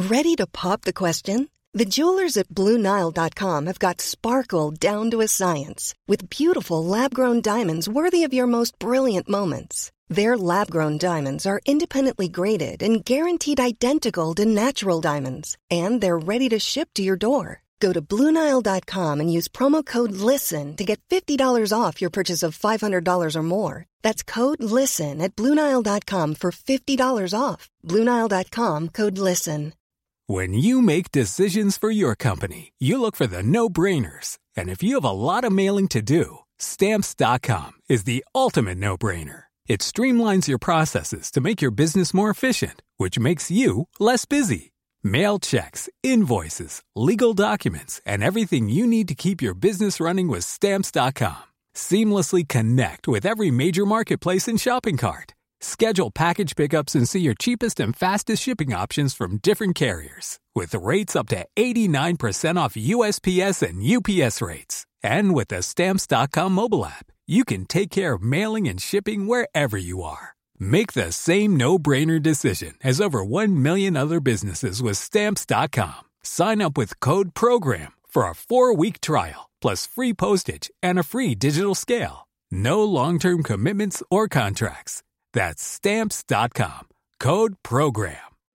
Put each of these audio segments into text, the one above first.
Ready to pop the question? The jewelers at BlueNile.com have got sparkle down to a science with beautiful lab-grown diamonds worthy of your most brilliant moments. Their lab-grown diamonds are independently graded and guaranteed identical to natural diamonds, and they're ready to ship to your door. Go to BlueNile.com and use promo code LISTEN to get $50 off your purchase of $500 or more. That's code LISTEN at BlueNile.com for $50 off. BlueNile.com, code LISTEN. When you make decisions for your company, you look for the no-brainers. And if you have a lot of mailing to do, Stamps.com is the ultimate no-brainer. It streamlines your processes to make your business more efficient, which makes you less busy. Mail checks, invoices, legal documents, and everything you need to keep your business running with Stamps.com. Seamlessly connect with every major marketplace and shopping cart. Schedule package pickups and see your cheapest and fastest shipping options from different carriers. With rates up to 89% off USPS and UPS rates. And with the Stamps.com mobile app, you can take care of mailing and shipping wherever you are. Make the same no-brainer decision as over 1 million other businesses with Stamps.com. Sign up with code PROGRAM for a 4-week trial, plus free postage and a free digital scale. No long-term commitments or contracts. That's Stamps.com. Code PROGRAM.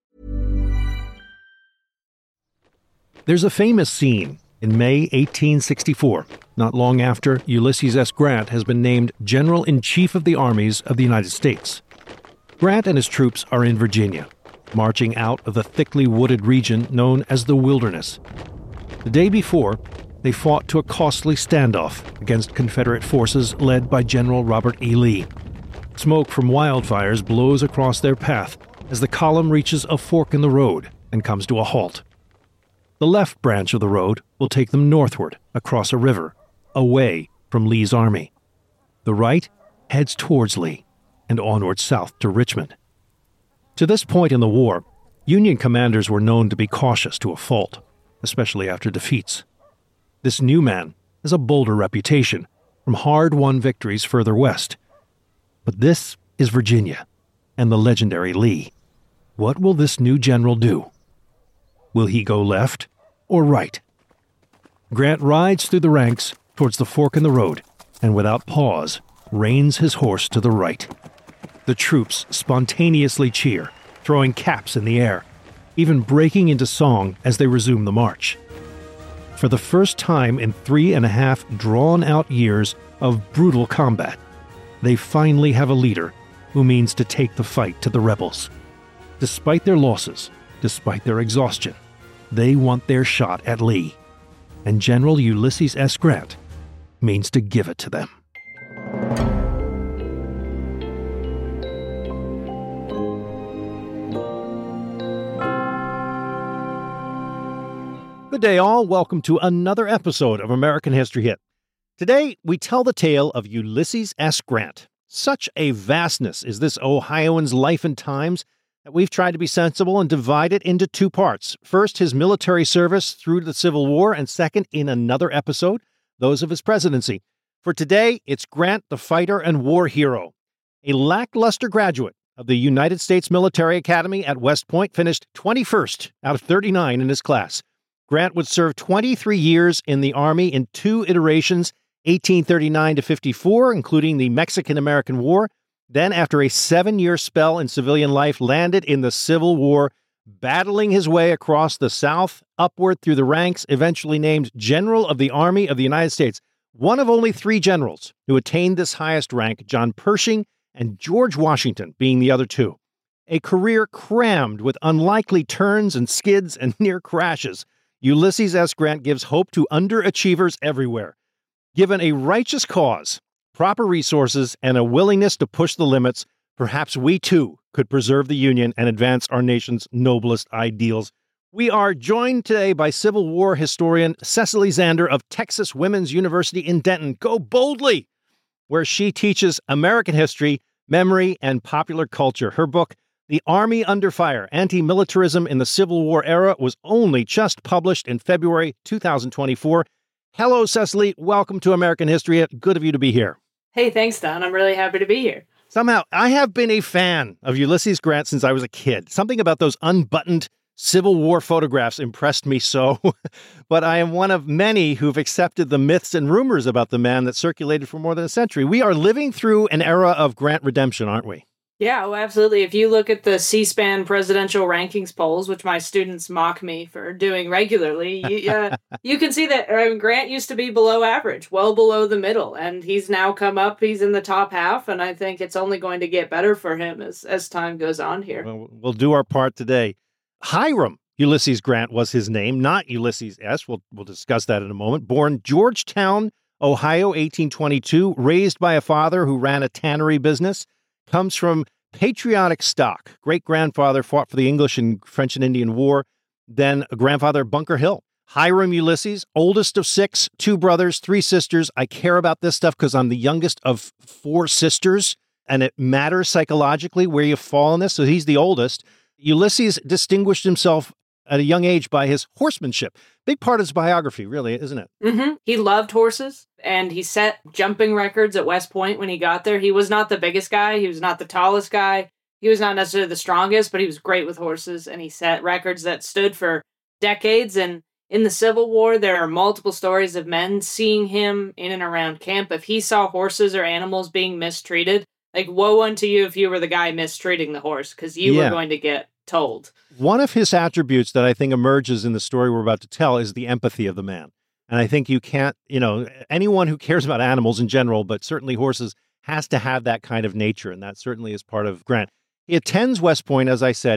There's a famous scene in May 1864, not long after Ulysses S. Grant has been named General-in-Chief of the Armies of the United States. Grant and his troops are in Virginia, marching out of the thickly wooded region known as the Wilderness. The day before, they fought to a costly standoff against Confederate forces led by General Robert E. Lee. Smoke from wildfires blows across their path as the column reaches a fork in the road and comes to a halt. The left branch of the road will take them northward across a river, away from Lee's army. The right heads towards Lee and onward south to Richmond. To this point in the war, Union commanders were known to be cautious to a fault, especially after defeats. This new man has a bolder reputation from hard-won victories further west. But this is Virginia and the legendary Lee. What will this new general do? Will he go left or right? Grant rides through the ranks towards the fork in the road and without pause reins his horse to the right. The troops spontaneously cheer, throwing caps in the air, even breaking into song as they resume the march. For the first time in 3.5 drawn-out years of brutal combat, they finally have a leader who means to take the fight to the rebels. Despite their losses, despite their exhaustion, they want their shot at Lee. And General Ulysses S. Grant means to give it to them. Good day, all. Welcome to another episode of American History Hit. Today, we tell the tale of Ulysses S. Grant. Such a vastness is this Ohioan's life and times that we've tried to be sensible and divide it into 2 parts. First, his military service through the Civil War, and second, in another episode, those of his presidency. For today, it's Grant, the fighter and war hero. A lackluster graduate of the United States Military Academy at West Point, finished 21st out of 39 in his class. Grant would serve 23 years in the Army in 2 iterations, 1839 to 54, including the Mexican-American War. Then, after a 7-year spell in civilian life, landed in the Civil War, battling his way across the South, upward through the ranks, eventually named General of the Army of the United States. One of only 3 generals who attained this highest rank, John Pershing and George Washington being the other 2. A career crammed with unlikely turns and skids and near crashes, Ulysses S. Grant gives hope to underachievers everywhere. Given a righteous cause, proper resources, and a willingness to push the limits, perhaps we too could preserve the Union and advance our nation's noblest ideals. We are joined today by Civil War historian Cecily Zander of Texas Women's University in Denton. Go boldly! Where she teaches American history, memory, and popular culture. Her book, The Army Under Fire, Anti-Militarism in the Civil War Era, was only just published in February 2024. Hello, Cecily. Welcome to American History. Good of you to be here. Hey, thanks, Don. I'm really happy to be here. Somehow, I have been a fan of Ulysses Grant since I was a kid. Something about those unbuttoned Civil War photographs impressed me so, but I am one of many who've accepted the myths and rumors about the man that circulated for more than a century. We are living through an era of Grant redemption, aren't we? Yeah, well, absolutely. If you look at the C-SPAN presidential rankings polls, which my students mock me for doing regularly, you can see that Grant used to be below average, well below the middle, and he's now come up. He's in the top half, and I think it's only going to get better for him as time goes on here. Well, we'll do our part today. Hiram Ulysses Grant was his name, not Ulysses S. We'll discuss that in a moment. Born Georgetown, Ohio, 1822, raised by a father who ran a tannery business, comes from patriotic stock. Great-grandfather fought for the English and French and Indian War, then a grandfather at Bunker Hill. Hiram Ulysses, oldest of 6, 2 brothers, 3 sisters. I care about this stuff because I'm the youngest of 4 sisters, and it matters psychologically where you fall in this. So he's the oldest. Ulysses distinguished himself at a young age by his horsemanship. Big part of his biography, really, isn't it? Mm-hmm. He loved horses, and he set jumping records at West Point when he got there. He was not the biggest guy. He was not the tallest guy. He was not necessarily the strongest, but he was great with horses, and he set records that stood for decades. And in the Civil War, there are multiple stories of men seeing him in and around camp. If he saw horses or animals being mistreated, like, woe unto you if you were the guy mistreating the horse, because you were going to get told. One of his attributes that I think emerges in the story we're about to tell is the empathy of the man. And I think you can't, anyone who cares about animals in general, but certainly horses, has to have that kind of nature. And that certainly is part of Grant. He attends West Point, as I said,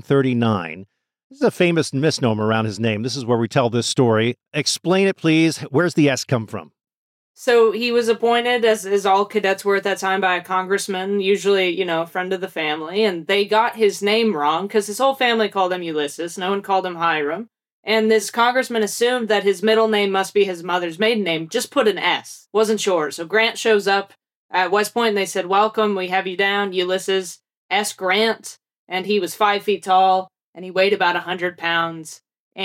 1839. This is a famous misnomer around his name. This is where we tell this story. Explain it, please. Where's the S come from? So he was appointed, as all cadets were at that time, by a congressman, usually, a friend of the family, and they got his name wrong because his whole family called him Ulysses. No one called him Hiram. And this congressman assumed that his middle name must be his mother's maiden name, just put an S. Wasn't sure. So Grant shows up at West Point, and they said, "Welcome, we have you down, Ulysses S. Grant." And he was 5 feet tall, and he weighed about 100 pounds,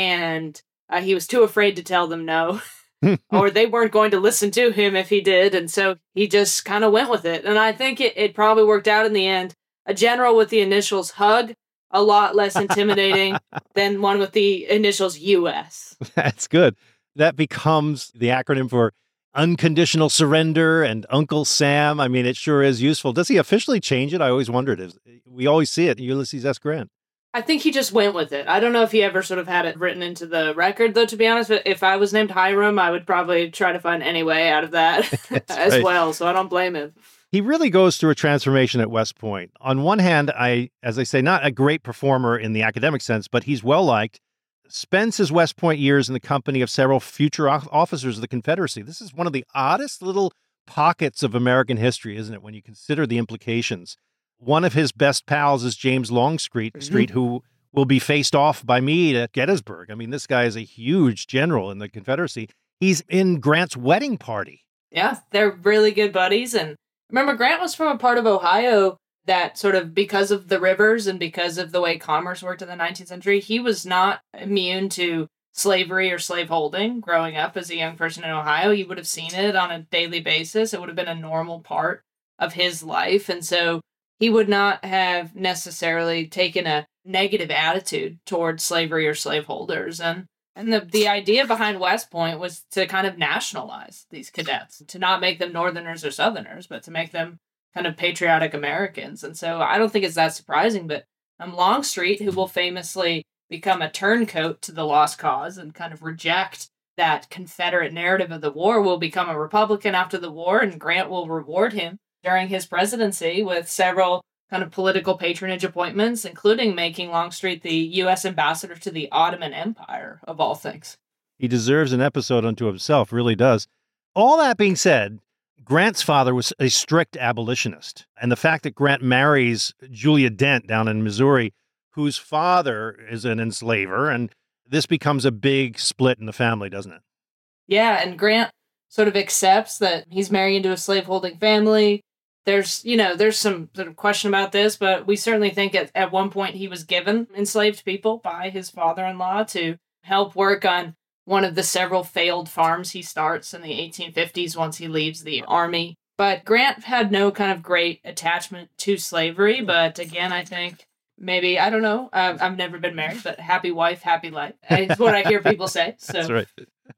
and he was too afraid to tell them no. Or they weren't going to listen to him if he did, and so he just kind of went with it. And I think it probably worked out in the end. A general with the initials HUG, a lot less intimidating than one with the initials US. That's good. That becomes the acronym for unconditional surrender and Uncle Sam. I mean, it sure is useful. Does he officially change it? I always wondered. We always see it, Ulysses S. Grant. I think he just went with it. I don't know if he ever sort of had it written into the record, though, to be honest. But if I was named Hiram, I would probably try to find any way out of that as well. So I don't blame him. He really goes through a transformation at West Point. On one hand, as I say, not a great performer in the academic sense, but he's well-liked, spends his West Point years in the company of several future officers of the Confederacy. This is one of the oddest little pockets of American history, isn't it, when you consider the implications? One of his best pals is James Longstreet, who will be faced off by Meade at Gettysburg. I mean, this guy is a huge general in the Confederacy. He's in Grant's wedding party. Yeah, they're really good buddies. And remember, Grant was from a part of Ohio that sort of, because of the rivers and because of the way commerce worked in the 19th century, he was not immune to slavery or slaveholding growing up as a young person in Ohio. He would have seen it on a daily basis. It would have been a normal part of his life. And so he would not have necessarily taken a negative attitude towards slavery or slaveholders. And the idea behind West Point was to kind of nationalize these cadets, to not make them Northerners or Southerners, but to make them kind of patriotic Americans. And so I don't think it's that surprising, but Longstreet, who will famously become a turncoat to the Lost Cause and kind of reject that Confederate narrative of the war, will become a Republican after the war, and Grant will reward him during his presidency with several kind of political patronage appointments, including making Longstreet the U.S. ambassador to the Ottoman Empire, of all things. He deserves an episode unto himself, really does. All that being said, Grant's father was a strict abolitionist. And the fact that Grant marries Julia Dent down in Missouri, whose father is an enslaver, and this becomes a big split in the family, doesn't it? Yeah, and Grant sort of accepts that he's married into a slaveholding family. There's some sort of question about this, but we certainly think at one point he was given enslaved people by his father-in-law to help work on one of the several failed farms he starts in the 1850s once he leaves the army. But Grant had no kind of great attachment to slavery, but again, I think maybe, I don't know. I've never been married, but happy wife, happy life. It's what I hear people say. So That's right.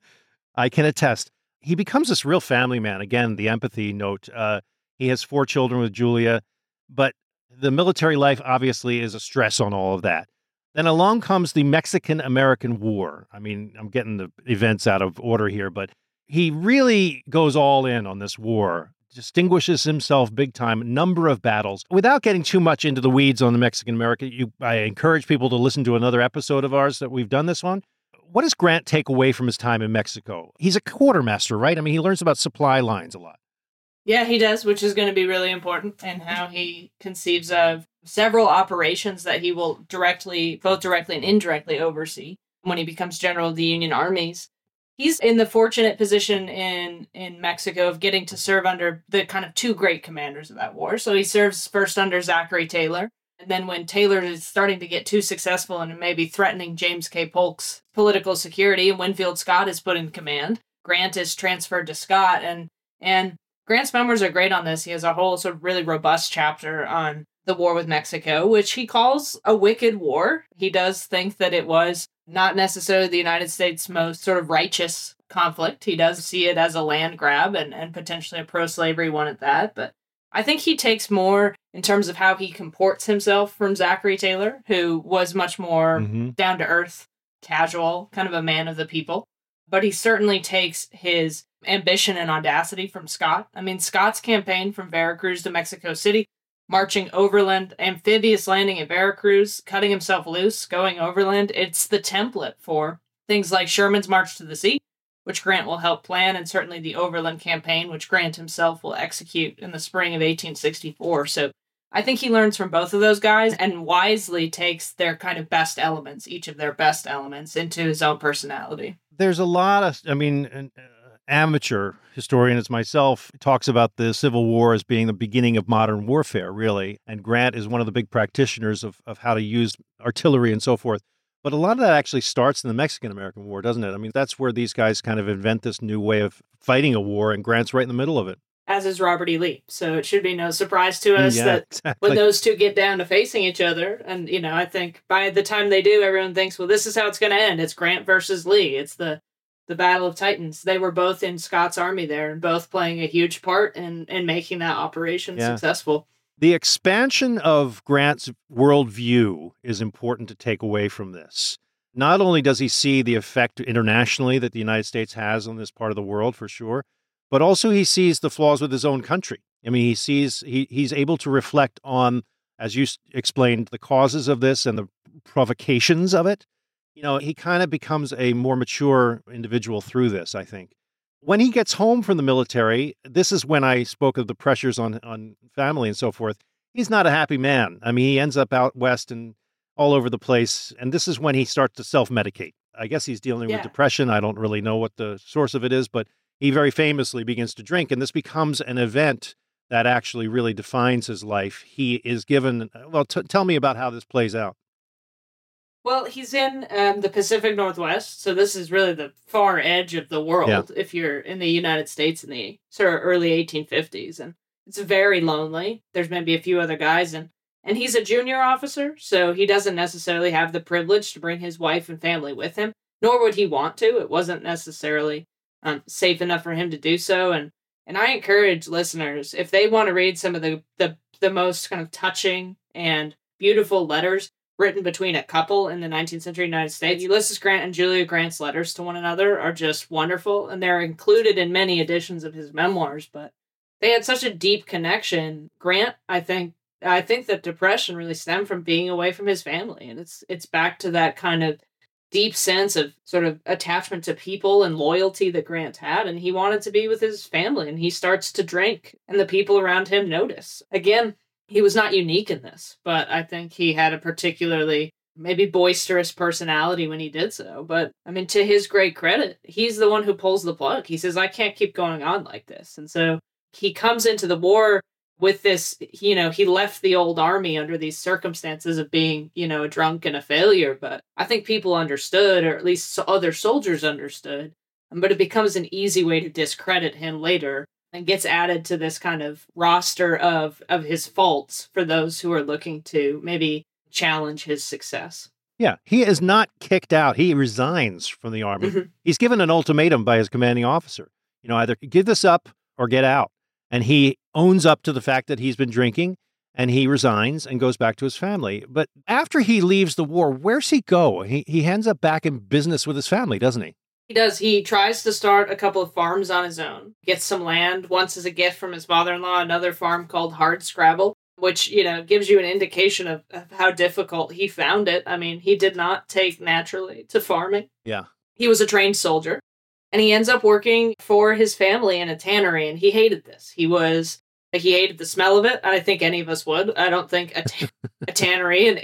I can attest. He becomes this real family man. Again, the empathy note. He has 4 children with Julia, but the military life obviously is a stress on all of that. Then along comes the Mexican-American War. I mean, I'm getting the events out of order here, but he really goes all in on this war, distinguishes himself big time, number of battles. Without getting too much into the weeds on the Mexican-American, I encourage people to listen to another episode of ours that we've done this on. What does Grant take away from his time in Mexico? He's a quartermaster, right? I mean, he learns about supply lines a lot. Yeah, he does, which is going to be really important in how he conceives of several operations that he will both directly and indirectly oversee when he becomes general of the Union armies. He's in the fortunate position in Mexico of getting to serve under the kind of 2 great commanders of that war. So he serves first under Zachary Taylor. And then when Taylor is starting to get too successful and maybe threatening James K. Polk's political security, and Winfield Scott is put in command, Grant is transferred to Scott. And Grant's memoirs are great on this. He has a whole sort of really robust chapter on the war with Mexico, which he calls a wicked war. He does think that it was not necessarily the United States' most sort of righteous conflict. He does see it as a land grab and potentially a pro-slavery one at that. But I think he takes more in terms of how he comports himself from Zachary Taylor, who was much more down-to-earth, casual, kind of a man of the people. But he certainly takes his ambition and audacity from Scott. I mean, Scott's campaign from Veracruz to Mexico City, marching overland, amphibious landing at Veracruz, cutting himself loose, going overland, it's the template for things like Sherman's March to the Sea, which Grant will help plan, and certainly the overland campaign, which Grant himself will execute in the spring of 1864. So I think he learns from both of those guys and wisely takes their kind of best elements, each of their best elements, into his own personality. There's a lot of, an amateur historian as myself talks about the Civil War as being the beginning of modern warfare, really. And Grant is one of the big practitioners of how to use artillery and so forth. But a lot of that actually starts in the Mexican-American War, doesn't it? I mean, that's where these guys kind of invent this new way of fighting a war, and Grant's right in the middle of it. As is Robert E. Lee. So it should be no surprise to us when those two get down to facing each other. And, I think by the time they do, everyone thinks, well, this is how it's going to end. It's Grant versus Lee. It's the Battle of Titans. They were both in Scott's army there and both playing a huge part in making that operation successful. The expansion of Grant's worldview is important to take away from this. Not only does he see the effect internationally that the United States has on this part of the world, for sure, but also he sees the flaws with his own country. I mean, he's able to reflect on, as you explained, the causes of this and the provocations of it. He kind of becomes a more mature individual through this, I think. When he gets home from the military, this is when I spoke of the pressures on family and so forth. He's not a happy man. I mean, he ends up out west and all over the place. And this is when he starts to self-medicate. I guess he's dealing with depression. I don't really know what the source of it is, but he very famously begins to drink. And this becomes an event that actually really defines his life. He is given, tell me about how this plays out. Well, he's in the Pacific Northwest, so this is really the far edge of the world if you're in the United States in the sort of early 1850s. And it's very lonely. There's maybe a few other guys, and he's a junior officer, so he doesn't necessarily have the privilege to bring his wife and family with him, nor would he want to. It wasn't necessarily safe enough for him to do so. And I encourage listeners, if they want to read some of the most kind of touching and beautiful letters written between a couple in the 19th century United States, Ulysses Grant and Julia Grant's letters to one another are just wonderful, and they're included in many editions of his memoirs, but they had such a deep connection. Grant, I think that depression really stemmed from being away from his family, and it's back to that kind of deep sense of sort of attachment to people and loyalty that Grant had, and he wanted to be with his family, and he starts to drink, and the people around him notice. Again, he was not unique in this, but I think he had a particularly maybe boisterous personality when he did so. But, I mean, to his great credit, he's the one who pulls the plug. He says, I can't keep going on like this. And so he comes into the war with this, he left the old army under these circumstances of being, a drunk and a failure. But I think people understood, or at least other soldiers understood. But it becomes an easy way to discredit him later, and gets added to this kind of roster of his faults for those who are looking to maybe challenge his success. Yeah, he is not kicked out. He resigns from the Army. Mhm. He's given an ultimatum by his commanding officer. Either give this up or get out. And he owns up to the fact that he's been drinking, and he resigns and goes back to his family. But after he leaves the war, where's he go? He ends up back in business with his family, doesn't he? He does. He tries to start a couple of farms on his own, gets some land, once as a gift from his father-in-law, another farm called Hardscrabble, which, gives you an indication of how difficult he found it. I mean, he did not take naturally to farming. Yeah. He was a trained soldier, and he ends up working for his family in a tannery, and he hated this. He hated the smell of it, and I think any of us would. I don't think a tannery in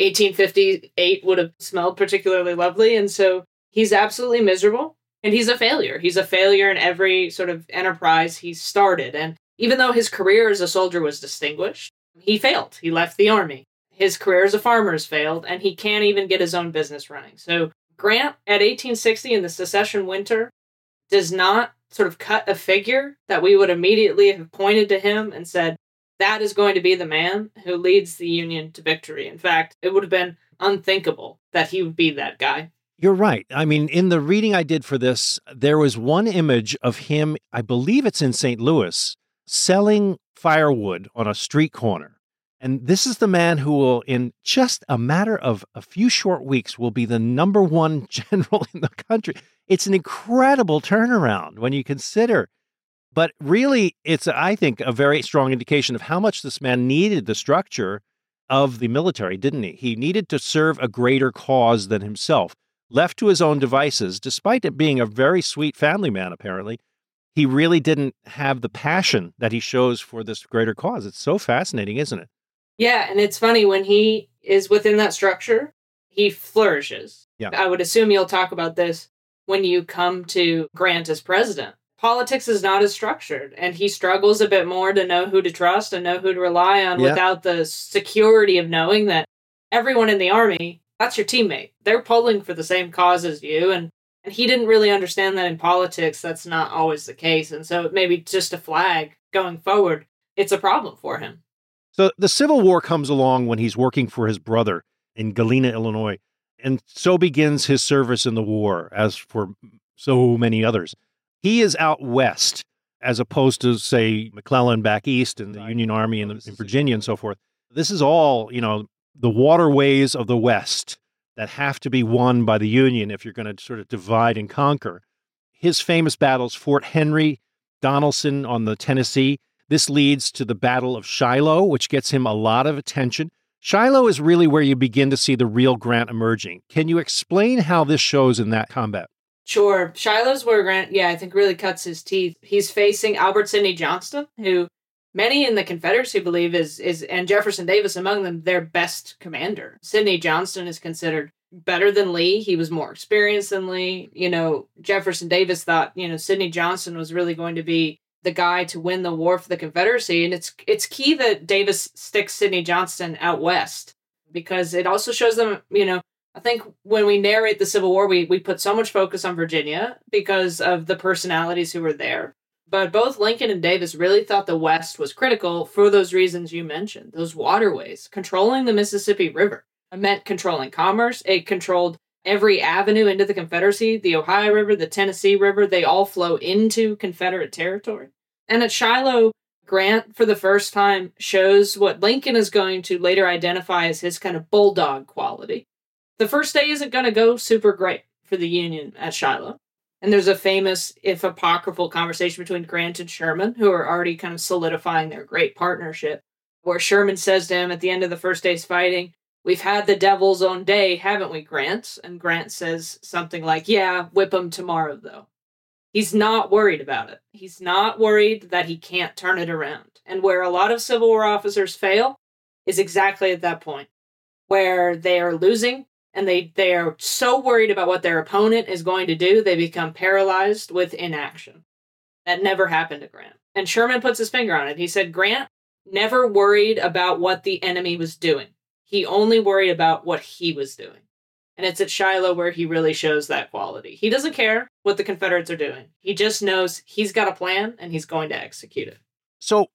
1858 would have smelled particularly lovely, and so he's absolutely miserable, and he's a failure. He's a failure in every sort of enterprise he started, and even though his career as a soldier was distinguished, he failed. He left the Army. His career as a farmer has failed, and he can't even get his own business running. So Grant, at 1860 in the Secession winter, does not sort of cut a figure that we would immediately have pointed to him and said, that is going to be the man who leads the Union to victory. In fact, it would have been unthinkable that he would be that guy. You're right. I mean, in the reading I did for this, there was one image of him, I believe it's in St. Louis, selling firewood on a street corner. And this is the man who will, in just a matter of a few short weeks, will be the number one general in the country. It's an incredible turnaround when you consider. But really, it's, I think, a very strong indication of how much this man needed the structure of the military, didn't he? He needed to serve a greater cause than himself. Left to his own devices, despite it being a very sweet family man, apparently, he really didn't have the passion that he shows for this greater cause. It's so fascinating, isn't it? Yeah, and it's funny, when he is within that structure, he flourishes. Yeah. I would assume you'll talk about this when you come to Grant as president. Politics is not as structured, and he struggles a bit more to know who to trust and know who to rely on without the security of knowing that everyone in the Army, that's your teammate. They're pulling for the same cause as you, and he didn't really understand that in politics that's not always the case, and so maybe just a flag going forward, it's a problem for him. So the Civil War comes along when he's working for his brother in Galena, Illinois, and so begins his service in the war, as for so many others. He is out west, as opposed to, say, McClellan back east in the Union Army in Virginia and so forth. This is all, the waterways of the West that have to be won by the Union if you're going to sort of divide and conquer. His famous battles, Fort Henry, Donelson on the Tennessee. This leads to the Battle of Shiloh, which gets him a lot of attention. Shiloh is really where you begin to see the real Grant emerging. Can you explain how this shows in that combat? Sure. Shiloh's where Grant, I think really cuts his teeth. He's facing Albert Sidney Johnston, who many in the Confederacy believe is and Jefferson Davis among them, their best commander. Sidney Johnston is considered better than Lee. He was more experienced than Lee. Jefferson Davis thought, Sidney Johnston was really going to be the guy to win the war for the Confederacy. And it's key that Davis sticks Sidney Johnston out west, because it also shows them, I think when we narrate the Civil War, we put so much focus on Virginia because of the personalities who were there. But both Lincoln and Davis really thought the West was critical for those reasons you mentioned, those waterways. Controlling the Mississippi River. It meant controlling commerce. It controlled every avenue into the Confederacy. The Ohio River, the Tennessee River, they all flow into Confederate territory. And at Shiloh, Grant, for the first time, shows what Lincoln is going to later identify as his kind of bulldog quality. The first day isn't going to go super great for the Union at Shiloh. And there's a famous, if apocryphal, conversation between Grant and Sherman, who are already kind of solidifying their great partnership, where Sherman says to him at the end of the first day's fighting, "We've had the devil's own day, haven't we, Grant?" And Grant says something like, "Yeah, whip 'em tomorrow, though." He's not worried about it. He's not worried that he can't turn it around. And where a lot of Civil War officers fail is exactly at that point, where they are losing and they are so worried about what their opponent is going to do, they become paralyzed with inaction. That never happened to Grant. And Sherman puts his finger on it. He said, Grant never worried about what the enemy was doing. He only worried about what he was doing. And it's at Shiloh where he really shows that quality. He doesn't care what the Confederates are doing. He just knows he's got a plan and he's going to execute it. So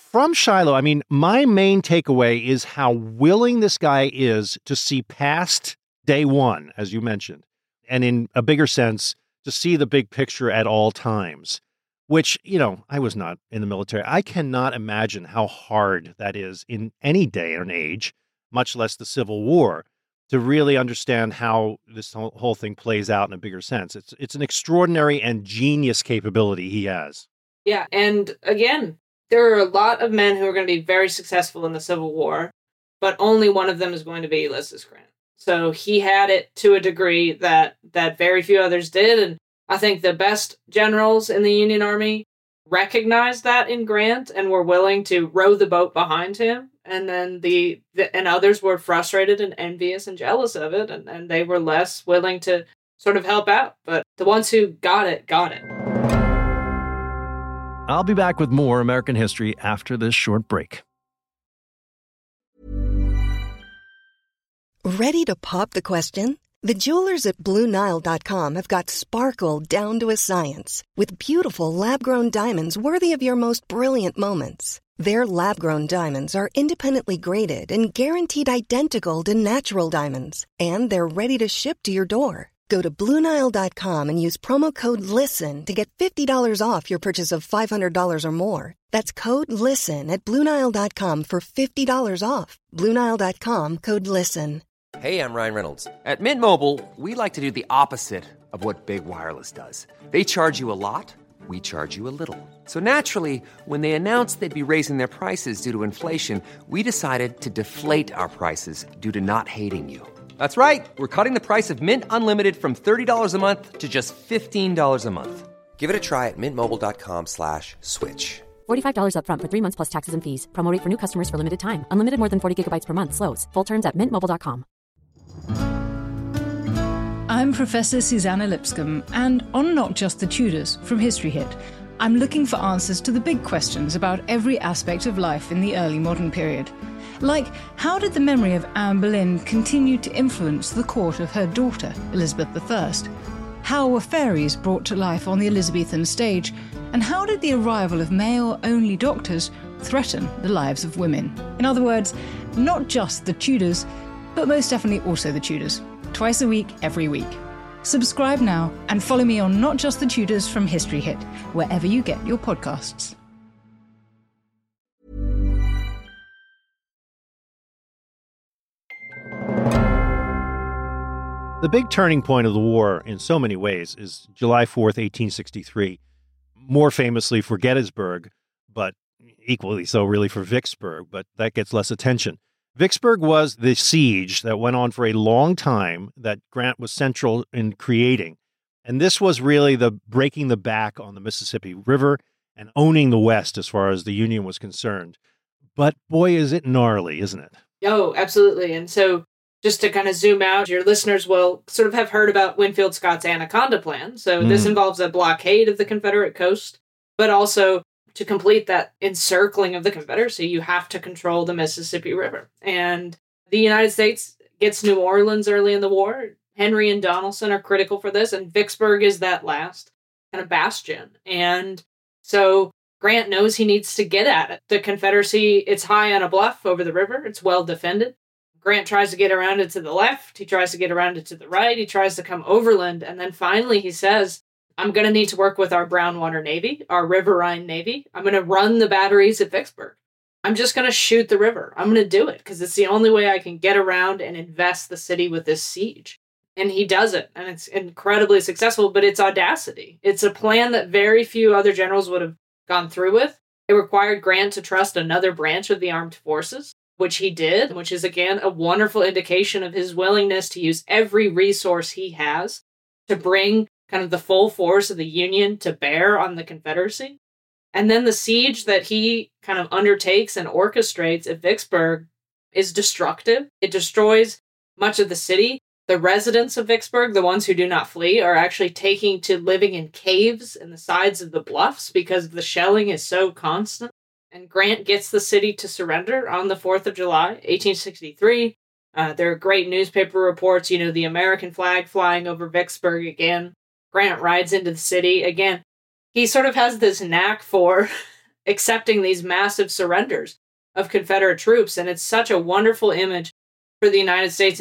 from Shiloh, I mean, my main takeaway is how willing this guy is to see past day one, as you mentioned, and in a bigger sense, to see the big picture at all times, which, I was not in the military. I cannot imagine how hard that is in any day and age, much less the Civil War, to really understand how this whole thing plays out in a bigger sense. It's an extraordinary and genius capability he has. Yeah, and again, there are a lot of men who are going to be very successful in the Civil War, but only one of them is going to be Ulysses Grant. So he had it to a degree that very few others did, and I think the best generals in the Union Army recognized that in Grant and were willing to row the boat behind him. And then and others were frustrated and envious and jealous of it, and they were less willing to sort of help out. But the ones who got it, got it. I'll be back with more American history after this short break. Ready to pop the question? The jewelers at BlueNile.com have got sparkle down to a science with beautiful lab-grown diamonds worthy of your most brilliant moments. Their lab-grown diamonds are independently graded and guaranteed identical to natural diamonds, and they're ready to ship to your door. Go to BlueNile.com and use promo code LISTEN to get $50 off your purchase of $500 or more. That's code LISTEN at BlueNile.com for $50 off. BlueNile.com, code LISTEN. Hey, I'm Ryan Reynolds. At Mint Mobile, we like to do the opposite of what Big Wireless does. They charge you a lot, we charge you a little. So naturally, when they announced they'd be raising their prices due to inflation, we decided to deflate our prices due to not hating you. That's right. We're cutting the price of Mint Unlimited from $30 a month to just $15 a month. Give it a try at mintmobile.com/switch. $45 up front for 3 months plus taxes and fees. Promo rate for new customers for limited time. Unlimited more than 40 gigabytes per month. Slows full terms at mintmobile.com. I'm Professor Susanna Lipscomb, and on Not Just the Tudors from History Hit, I'm looking for answers to the big questions about every aspect of life in the early modern period. Like, how did the memory of Anne Boleyn continue to influence the court of her daughter, Elizabeth I? How were fairies brought to life on the Elizabethan stage? And how did the arrival of male-only doctors threaten the lives of women? In other words, not just the Tudors, but most definitely also the Tudors. Twice a week, every week. Subscribe now and follow me on Not Just the Tudors from History Hit, wherever you get your podcasts. The big turning point of the war in so many ways is July 4th, 1863, more famously for Gettysburg, but equally so really for Vicksburg, but that gets less attention. Vicksburg was the siege that went on for a long time that Grant was central in creating. And this was really the breaking the back on the Mississippi River and owning the West as far as the Union was concerned. But boy, is it gnarly, isn't it? Oh, absolutely. And so just to kind of zoom out, your listeners will sort of have heard about Winfield Scott's Anaconda Plan. So this involves a blockade of the Confederate coast, but also to complete that encircling of the Confederacy, you have to control the Mississippi River. And the United States gets New Orleans early in the war. Henry and Donelson are critical for this, and Vicksburg is that last kind of bastion. And so Grant knows he needs to get at it. The Confederacy, it's high on a bluff over the river. It's well defended. Grant tries to get around it to the left. He tries to get around it to the right. He tries to come overland. And then finally he says, I'm going to need to work with our Brownwater Navy, our Riverine Navy. I'm going to run the batteries at Vicksburg. I'm just going to shoot the river. I'm going to do it because it's the only way I can get around and invest the city with this siege. And he does it, and it's incredibly successful, but it's audacity. It's a plan that very few other generals would have gone through with. It required Grant to trust another branch of the armed forces, which he did, which is, again, a wonderful indication of his willingness to use every resource he has to bring kind of the full force of the Union to bear on the Confederacy. And then the siege that he kind of undertakes and orchestrates at Vicksburg is destructive. It destroys much of the city. The residents of Vicksburg, the ones who do not flee, are actually taking to living in caves in the sides of the bluffs because the shelling is so constant. And Grant gets the city to surrender on the 4th of July, 1863. There are great newspaper reports, the American flag flying over Vicksburg again. Grant rides into the city. Again, he sort of has this knack for accepting these massive surrenders of Confederate troops. And it's such a wonderful image for the United States in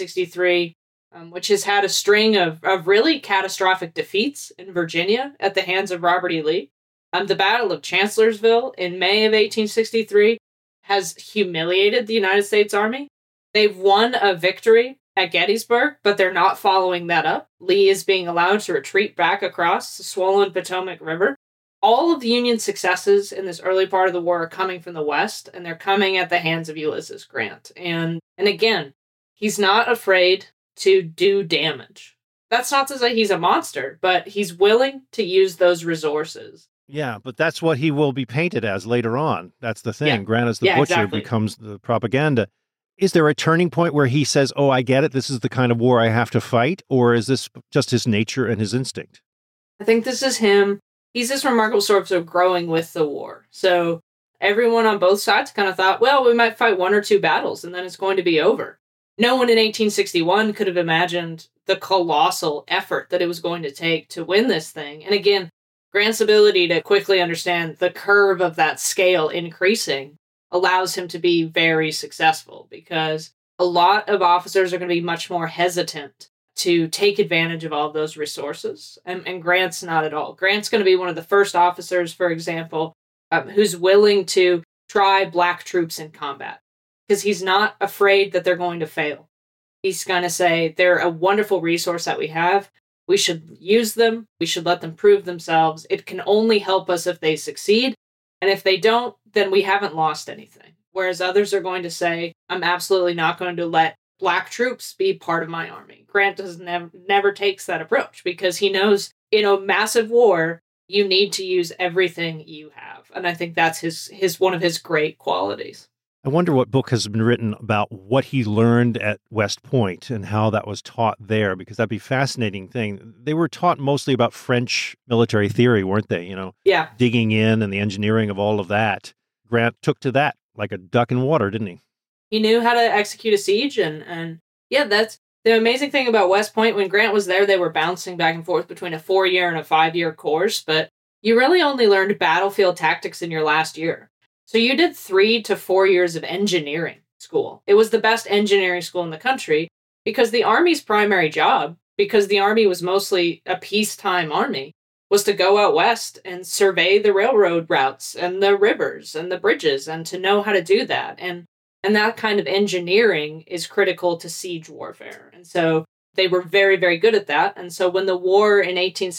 1863, which has had a string of really catastrophic defeats in Virginia at the hands of Robert E. Lee. The Battle of Chancellorsville in May of 1863 has humiliated the United States Army. They've won a victory at Gettysburg, but they're not following that up. Lee is being allowed to retreat back across the swollen Potomac River. All of the Union successes in this early part of the war are coming from the West, and they're coming at the hands of Ulysses Grant. And again, he's not afraid to do damage. That's not to say he's a monster, but he's willing to use those resources. Yeah, but that's what he will be painted as later on. That's the thing. Yeah. Grant as the butcher exactly. becomes the propaganda. Is there a turning point where he says, oh, I get it, this is the kind of war I have to fight? Or is this just his nature and his instinct? I think this is him. He's this remarkable sort of growing with the war. So everyone on both sides kind of thought, well, we might fight 1 or 2 battles and then it's going to be over. No one in 1861 could have imagined the colossal effort that it was going to take to win this thing. And again, Grant's ability to quickly understand the curve of that scale increasing allows him to be very successful, because a lot of officers are going to be much more hesitant to take advantage of all of those resources. And Grant's not at all. Grant's going to be one of the first officers, for example, who's willing to try black troops in combat, because he's not afraid that they're going to fail. He's going to say, they're a wonderful resource that we have. We should use them. We should let them prove themselves. It can only help us if they succeed. And if they don't, then we haven't lost anything. Whereas others are going to say, I'm absolutely not going to let black troops be part of my army. Grant never takes that approach, because he knows in a massive war, you need to use everything you have. And I think that's his one of his great qualities. I wonder what book has been written about what he learned at West Point and how that was taught there, because that'd be a fascinating thing. They were taught mostly about French military theory, weren't they? Yeah. Digging in and the engineering of all of that. Grant took to that like a duck in water, didn't he? He knew how to execute a siege. And yeah, that's the amazing thing about West Point. When Grant was there, they were bouncing back and forth between a 4-year and a 5-year course, but you really only learned battlefield tactics in your last year. So you did 3 to 4 years of engineering school. It was the best engineering school in the country, because the Army's primary job, because the Army was mostly a peacetime army, was to go out west and survey the railroad routes and the rivers and the bridges, and to know how to do that. And that kind of engineering is critical to siege warfare. And so they were very, very good at that. And so when the war in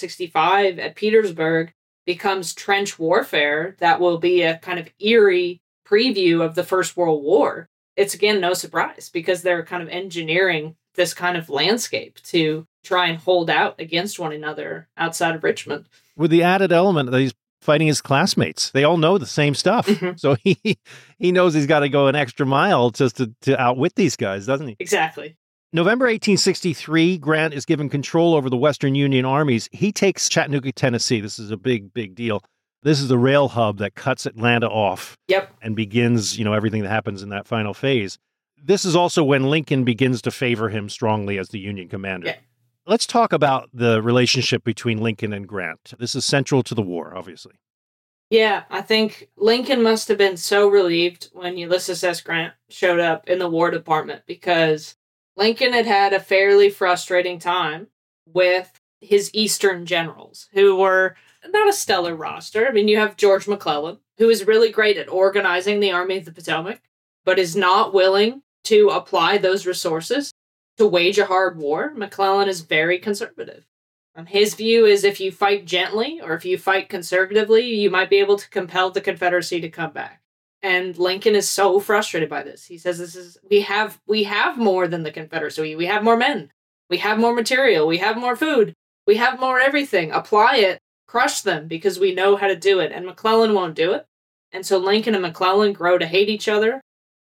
1865 at Petersburg becomes trench warfare, that will be a kind of eerie preview of the First World War. It's, again, no surprise, because they're kind of engineering this kind of landscape to try and hold out against one another outside of Richmond. With the added element that he's fighting his classmates. They all know the same stuff. Mm-hmm. So he knows he's got to go an extra mile just to outwit these guys, doesn't he? Exactly. November 1863, Grant is given control over the Western Union armies. He takes Chattanooga, Tennessee. This is a big, big deal. This is the rail hub that cuts Atlanta off. Yep. And begins, everything that happens in that final phase. This is also when Lincoln begins to favor him strongly as the Union commander. Yeah. Let's talk about the relationship between Lincoln and Grant. This is central to the war, obviously. Yeah, I think Lincoln must have been so relieved when Ulysses S. Grant showed up in the War Department, because Lincoln had had a fairly frustrating time with his Eastern generals, who were not a stellar roster. I mean, you have George McClellan, who is really great at organizing the Army of the Potomac, but is not willing to apply those resources to wage a hard war. McClellan is very conservative. His view is if you fight gently or if you fight conservatively, you might be able to compel the Confederacy to come back. And Lincoln is so frustrated by this. He says, we have more than the Confederacy. We have more men. We have more material. We have more food. We have more everything. Apply it. Crush them, because we know how to do it. And McClellan won't do it. And so Lincoln and McClellan grow to hate each other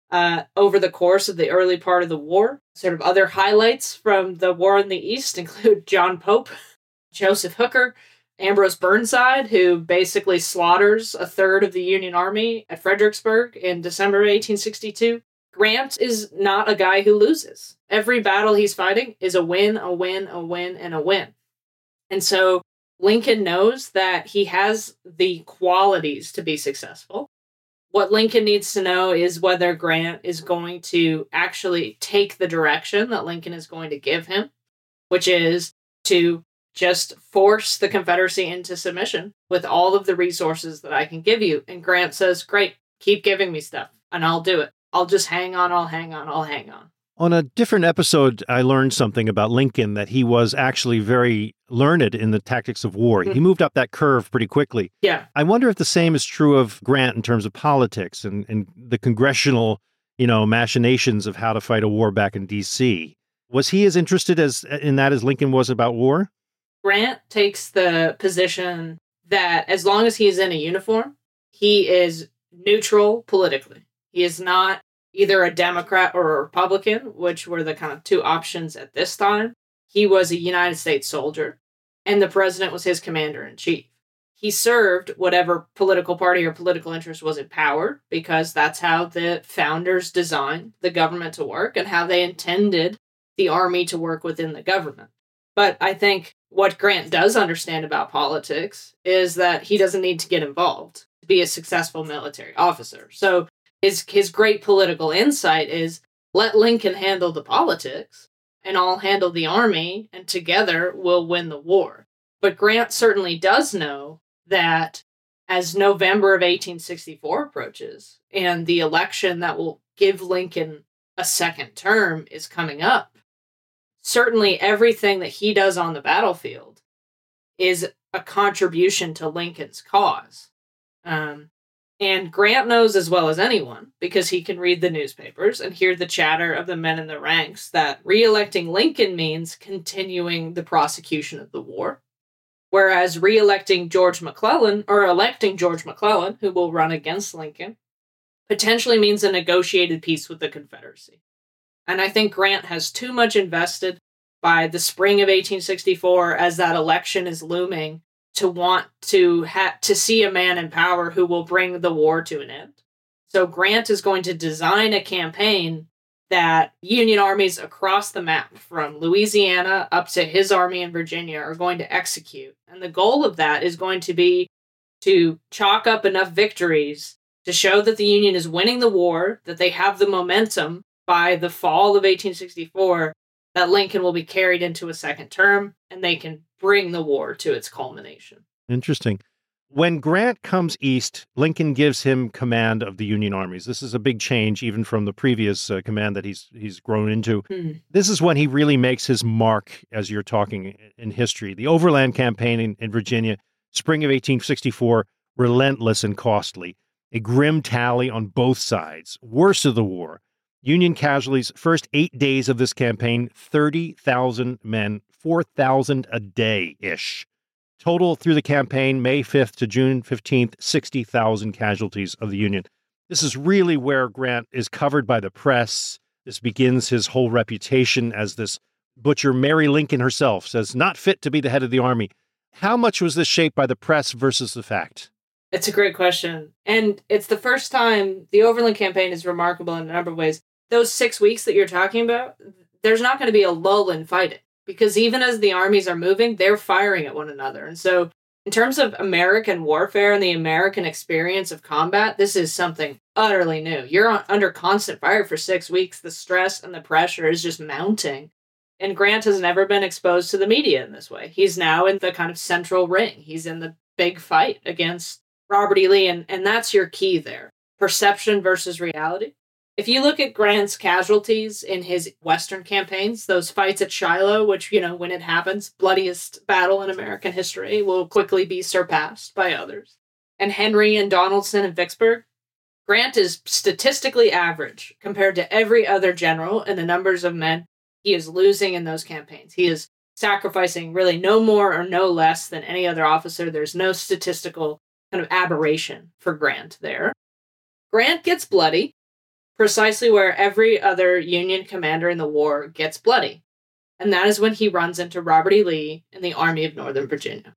over the course of the early part of the war. Sort of other highlights from the war in the East include John Pope, Joseph Hooker, Ambrose Burnside, who basically slaughters a third of the Union Army at Fredericksburg in December 1862. Grant is not a guy who loses. Every battle he's fighting is a win, a win, a win, and a win. And so Lincoln knows that he has the qualities to be successful. What Lincoln needs to know is whether Grant is going to actually take the direction that Lincoln is going to give him, which is to just force the Confederacy into submission with all of the resources that I can give you. And Grant says, great, keep giving me stuff, and I'll do it. I'll just hang on, I'll hang on, I'll hang on. On a different episode, I learned something about Lincoln, that he was actually very learned in the tactics of war. He moved up that curve pretty quickly. Yeah. I wonder if the same is true of Grant in terms of politics and the congressional, machinations of how to fight a war back in D.C. Was he as interested in that as Lincoln was about war? Grant takes the position that as long as he is in a uniform, he is neutral politically. He is not either a Democrat or a Republican, which were the kind of two options at this time. He was a United States soldier, and the president was his commander-in-chief. He served whatever political party or political interest was in power, because that's how the founders designed the government to work and how they intended the army to work within the government. But I think what Grant does understand about politics is that he doesn't need to get involved to be a successful military officer. So his great political insight is, let Lincoln handle the politics, and I'll handle the army, and together we'll win the war. But Grant certainly does know that as November of 1864 approaches, and the election that will give Lincoln a second term is coming up, certainly everything that he does on the battlefield is a contribution to Lincoln's cause. And Grant knows as well as anyone, because he can read the newspapers and hear the chatter of the men in the ranks, that re-electing Lincoln means continuing the prosecution of the war, whereas electing George McClellan, who will run against Lincoln, potentially means a negotiated peace with the Confederacy. And I think Grant has too much invested by the spring of 1864, as that election is looming, to want to see a man in power who will bring the war to an end. So Grant is going to design a campaign that Union armies across the map, from Louisiana up to his army in Virginia, are going to execute. And the goal of that is going to be to chalk up enough victories to show that the Union is winning the war, that they have the momentum by the fall of 1864, that Lincoln will be carried into a second term, and they can bring the war to its culmination. Interesting. When Grant comes east, Lincoln gives him command of the Union armies. This is a big change, even from the previous command that he's grown into. This is when he really makes his mark, as you're talking, in history. The Overland Campaign in Virginia, spring of 1864, relentless and costly. A grim tally on both sides. Worst of the war. Union casualties, first 8 days of this campaign, 30,000 men, 4,000 a day-ish. Total through the campaign, May 5th to June 15th, 60,000 casualties of the Union. This is really where Grant is covered by the press. This begins his whole reputation as this butcher. Mary Lincoln herself says, not fit to be the head of the army. How much was this shaped by the press versus the fact? It's a great question. And it's the first time the Overland Campaign is remarkable in a number of ways. Those 6 weeks that you're talking about, there's not going to be a lull in fighting, because even as the armies are moving, they're firing at one another. And so in terms of American warfare and the American experience of combat, this is something utterly new. You're under constant fire for 6 weeks. The stress and the pressure is just mounting. And Grant has never been exposed to the media in this way. He's now in the kind of central ring. He's in the big fight against Robert E. Lee, and that's your key there. Perception versus reality. If you look at Grant's casualties in his Western campaigns, those fights at Shiloh, which, when it happens, bloodiest battle in American history, will quickly be surpassed by others. And Henry and Donaldson and Vicksburg, Grant is statistically average compared to every other general in the numbers of men he is losing in those campaigns. He is sacrificing really no more or no less than any other officer. There's no statistical kind of aberration for Grant there. Grant gets bloody, precisely where every other Union commander in the war gets bloody. And that is when he runs into Robert E. Lee and the Army of Northern Virginia.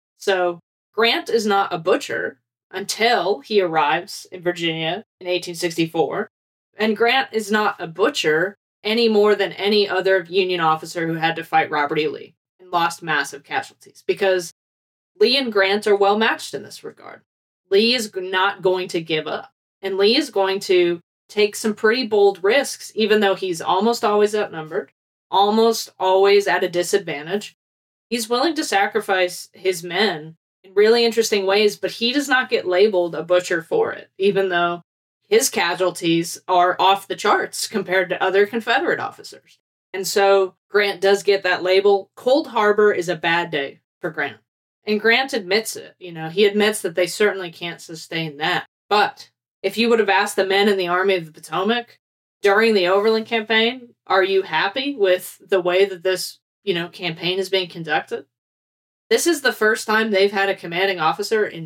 So Grant is not a butcher until he arrives in Virginia in 1864. And Grant is not a butcher any more than any other Union officer who had to fight Robert E. Lee and lost massive casualties. Because Lee and Grant are well matched in this regard. Lee is not going to give up, and Lee is going to take some pretty bold risks, even though he's almost always outnumbered, almost always at a disadvantage. He's willing to sacrifice his men in really interesting ways, but he does not get labeled a butcher for it, even though his casualties are off the charts compared to other Confederate officers. And so Grant does get that label. Cold Harbor is a bad day for Grant. And Grant admits it. He admits that they certainly can't sustain that. But if you would have asked the men in the Army of the Potomac during the Overland Campaign, are you happy with the way that this, campaign is being conducted? This is the first time they've had a commanding officer in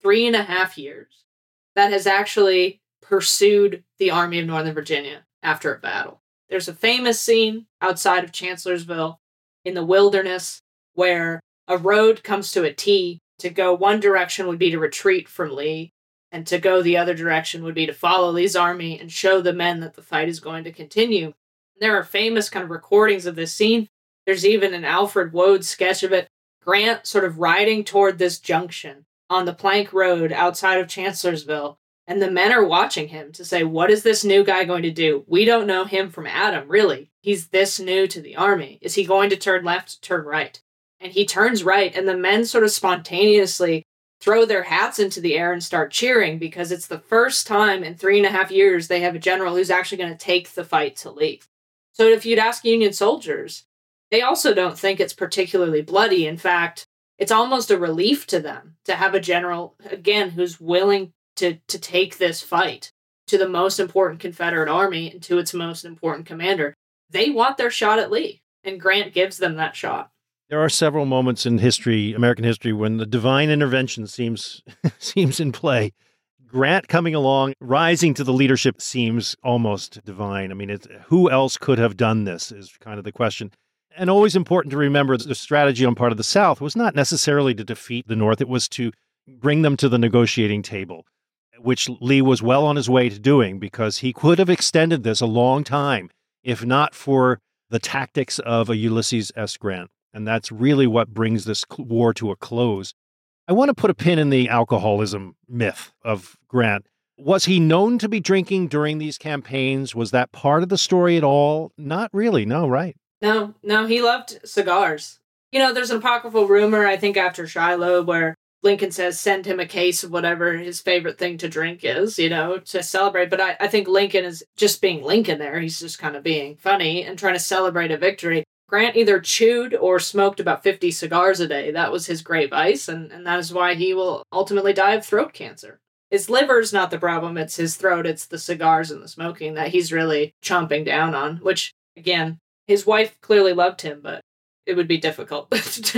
3.5 years that has actually pursued the Army of Northern Virginia after a battle. There's a famous scene outside of Chancellorsville in the wilderness where a road comes to a T. To go one direction would be to retreat from Lee, and to go the other direction would be to follow Lee's army and show the men that the fight is going to continue. There are famous kind of recordings of this scene. There's even an Alfred Woad sketch of it. Grant sort of riding toward this junction on the plank road outside of Chancellorsville, and the men are watching him to say, what is this new guy going to do? We don't know him from Adam, really. He's this new to the army. Is he going to turn left, turn right? And he turns right, and the men sort of spontaneously throw their hats into the air and start cheering because it's the first time in 3.5 years they have a general who's actually going to take the fight to Lee. So if you'd ask Union soldiers, they also don't think it's particularly bloody. In fact, it's almost a relief to them to have a general, again, who's willing to take this fight to the most important Confederate army and to its most important commander. They want their shot at Lee, and Grant gives them that shot. There are several moments in history, American history, when the divine intervention seems in play. Grant coming along, rising to the leadership seems almost divine. I mean, who else could have done this is kind of the question. And always important to remember the strategy on part of the South was not necessarily to defeat the North. It was to bring them to the negotiating table, which Lee was well on his way to doing because he could have extended this a long time, if not for the tactics of a Ulysses S. Grant. And that's really what brings this war to a close. I want to put a pin in the alcoholism myth of Grant. Was he known to be drinking during these campaigns? Was that part of the story at all? Not really. No, right? No, he loved cigars. There's an apocryphal rumor, I think after Shiloh, where Lincoln says, send him a case of whatever his favorite thing to drink is, to celebrate. But I think Lincoln is just being Lincoln there. He's just kind of being funny and trying to celebrate a victory. Grant either chewed or smoked about 50 cigars a day. That was his great vice, and that is why he will ultimately die of throat cancer. His liver's not the problem, it's his throat, it's the cigars and the smoking that he's really chomping down on, which, again, his wife clearly loved him, but it would be difficult.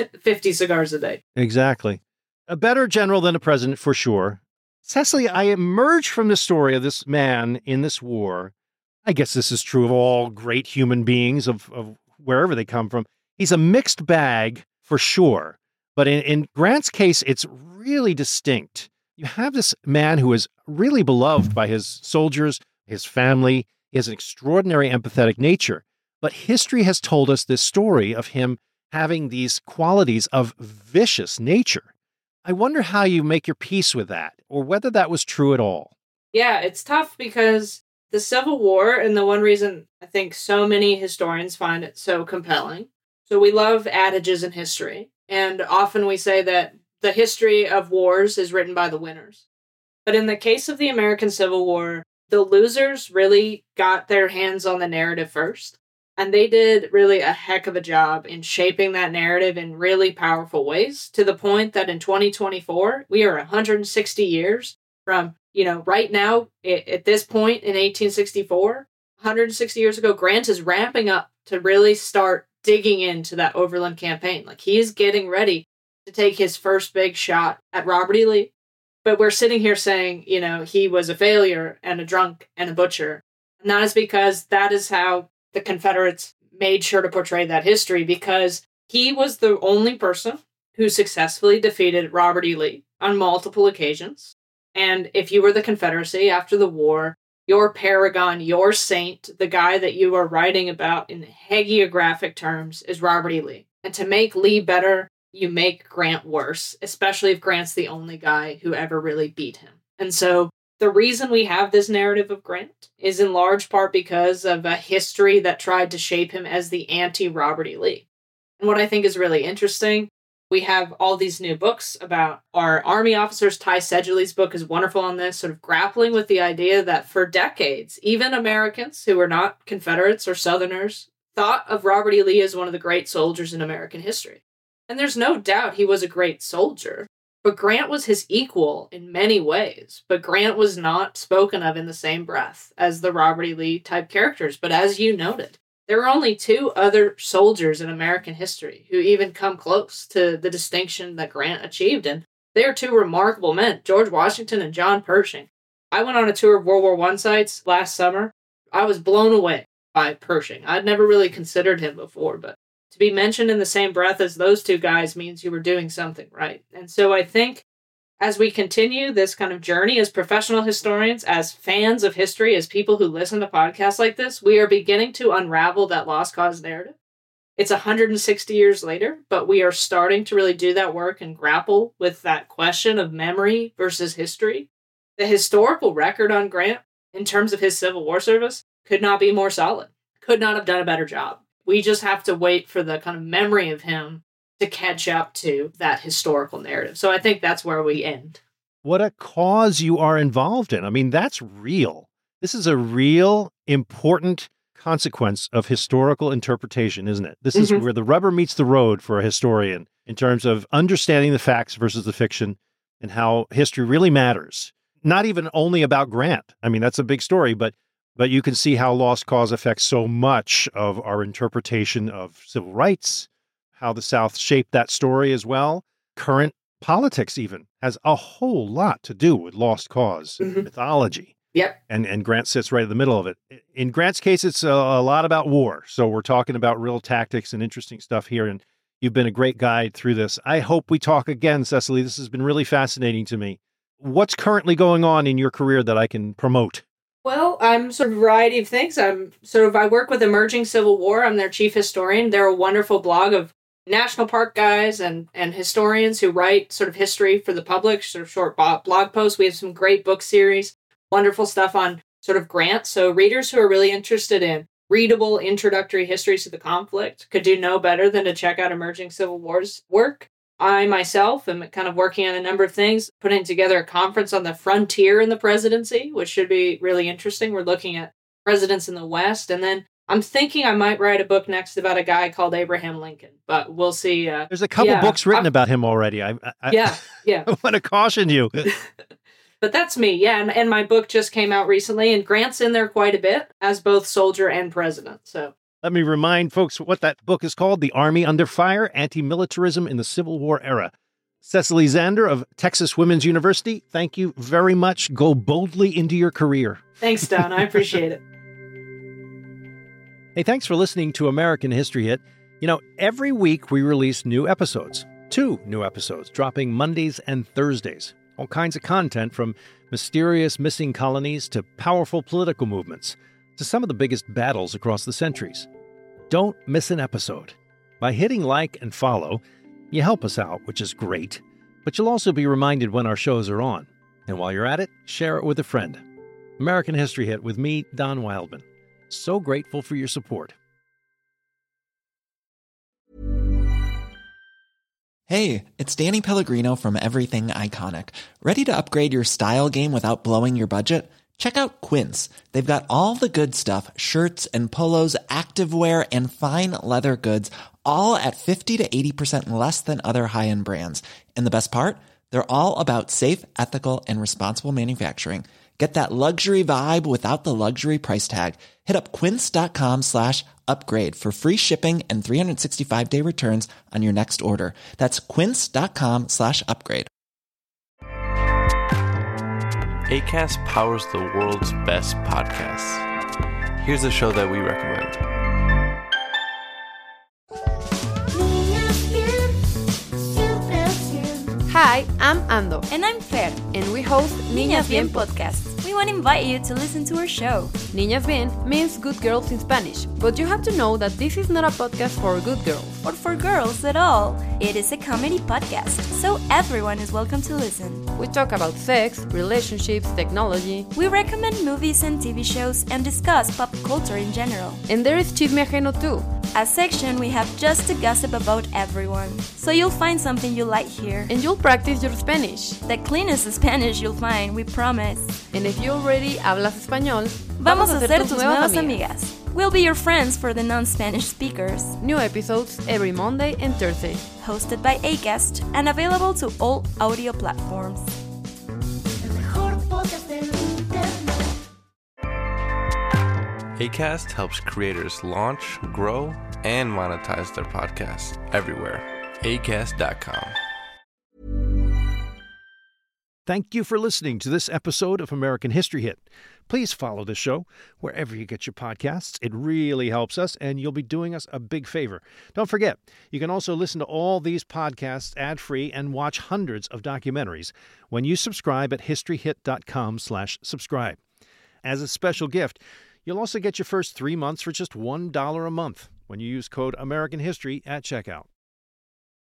50 cigars a day. Exactly. A better general than a president, for sure. Cecily, I emerge from the story of this man in this war. I guess this is true of all great human beings of wherever they come from. He's a mixed bag for sure. But in Grant's case, it's really distinct. You have this man who is really beloved by his soldiers, his family. He has an extraordinary empathetic nature. But history has told us this story of him having these qualities of vicious nature. I wonder how you make your peace with that, or whether that was true at all. Yeah, it's tough because the Civil War, and the one reason I think so many historians find it so compelling. So we love adages in history, and often we say that the history of wars is written by the winners. But in the case of the American Civil War, the losers really got their hands on the narrative first. And they did really a heck of a job in shaping that narrative in really powerful ways, to the point that in 2024, we are 160 years from, right now, at this point in 1864, 160 years ago, Grant is ramping up to really start digging into that Overland campaign. Like, he's getting ready to take his first big shot at Robert E. Lee. But we're sitting here saying, he was a failure and a drunk and a butcher. And that is because that is how the Confederates made sure to portray that history, because he was the only person who successfully defeated Robert E. Lee on multiple occasions. And if you were the Confederacy after the war, your paragon, your saint, the guy that you are writing about in hagiographic terms is Robert E. Lee. And to make Lee better you make Grant worse, especially if Grant's the only guy who ever really beat him. And so the reason we have this narrative of Grant is in large part because of a history that tried to shape him as the anti-Robert E. Lee. And what I think is really interesting, we have all these new books about our Army officers. Ty Sedgley's book is wonderful on this, sort of grappling with the idea that for decades, even Americans who were not Confederates or Southerners thought of Robert E. Lee as one of the great soldiers in American history. And there's no doubt he was a great soldier, but Grant was his equal in many ways. But Grant was not spoken of in the same breath as the Robert E. Lee type characters. But as you noted, there are only two other soldiers in American history who even come close to the distinction that Grant achieved. And they are two remarkable men, George Washington and John Pershing. I went on a tour of World War I sites last summer. I was blown away by Pershing. I'd never really considered him before, but to be mentioned in the same breath as those two guys means you were doing something right. And so I think as we continue this kind of journey as professional historians, as fans of history, as people who listen to podcasts like this, we are beginning to unravel that lost cause narrative. It's 160 years later, but we are starting to really do that work and grapple with that question of memory versus history. The historical record on Grant, in terms of his Civil War service, could not be more solid. Could not have done a better job. We just have to wait for the kind of memory of him to catch up to that historical narrative. So I think that's where we end. What a cause you are involved in. I mean, that's real. This is a real, important consequence of historical interpretation, isn't it? This is where the rubber meets the road for a historian in terms of understanding the facts versus the fiction and how history really matters. Not even only about Grant. I mean, that's a big story, but you can see how lost cause affects so much of our interpretation of civil rights, how the South shaped that story as well. Current politics even has a whole lot to do with lost cause mythology. Yep. And Grant sits right in the middle of it. In Grant's case, it's a lot about war. So we're talking about real tactics and interesting stuff here. And you've been a great guide through this. I hope we talk again, Cecily. This has been really fascinating to me. What's currently going on in your career that I can promote? Well, I'm sort of a variety of things. I work with Emerging Civil War. I'm their chief historian. They're a wonderful blog of national park guys and historians who write sort of history for the public, sort of short blog posts. We have some great book series, wonderful stuff on sort of Grant. So readers who are really interested in readable introductory histories to the conflict could do no better than to check out Emerging Civil War's work. I myself am kind of working on a number of things, putting together a conference on the frontier in the presidency, which should be really interesting. We're looking at presidents in the West. And then I'm thinking I might write a book next about a guy called Abraham Lincoln, but we'll see. There's a couple books written about him already. I want to caution you. But that's me, yeah. And my book just came out recently, and Grant's in there quite a bit as both soldier and president. So let me remind folks what that book is called, The Army Under Fire, Anti-Militarism in the Civil War Era. Cecily Zander of Texas Women's University, thank you very much. Go boldly into your career. Thanks, Don. I appreciate it. Hey, thanks for listening to American History Hit. You know, every week we release new episodes. 2 new episodes, dropping Mondays and Thursdays. All kinds of content from mysterious missing colonies to powerful political movements to some of the biggest battles across the centuries. Don't miss an episode. By hitting like and follow, you help us out, which is great, but you'll also be reminded when our shows are on. And while you're at it, share it with a friend. American History Hit with me, Don Wildman. So grateful for your support. Hey, it's Danny Pellegrino from Everything Iconic. Ready to upgrade your style game without blowing your budget? Check out Quince. They've got all the good stuff, shirts and polos, activewear, and fine leather goods, all at 50 to 80% less than other high-end brands. And the best part? They're all about safe, ethical, and responsible manufacturing. Get that luxury vibe without the luxury price tag. Hit up quince.com/upgrade for free shipping and 365-day returns on your next order. That's quince.com/upgrade. Acast powers the world's best podcasts. Here's a show that we recommend. Hi, I'm Ando. And I'm Fer. And we host Niñas Bien Podcast. we want to invite you to listen to our show. Niñas Bien means good girls in Spanish, but you have to know that this is not a podcast for good girls. Or for girls at all. It is a comedy podcast, so everyone is welcome to listen. We talk about sex, relationships, technology. We recommend movies and TV shows and discuss pop culture in general. And there is Chisme Ajeno too. A section we have just to gossip about everyone. So you'll find something you like here. And you'll practice your Spanish. The cleanest Spanish you'll find, we promise. And if you already hablas español, vamos a ser tus nuevas amigas. We'll be your friends for the non-Spanish speakers. New episodes every Monday and Thursday. Hosted by Acast and available to all audio platforms. Acast helps creators launch, grow, and monetize their podcasts everywhere. Acast.com. Thank you for listening to this episode of American History Hit. Please follow the show wherever you get your podcasts. It really helps us, and you'll be doing us a big favor. Don't forget, you can also listen to all these podcasts ad-free and watch hundreds of documentaries when you subscribe at historyhit.com/subscribe. As a special gift, you'll also get your first 3 months for just $1 a month when you use code American History at checkout.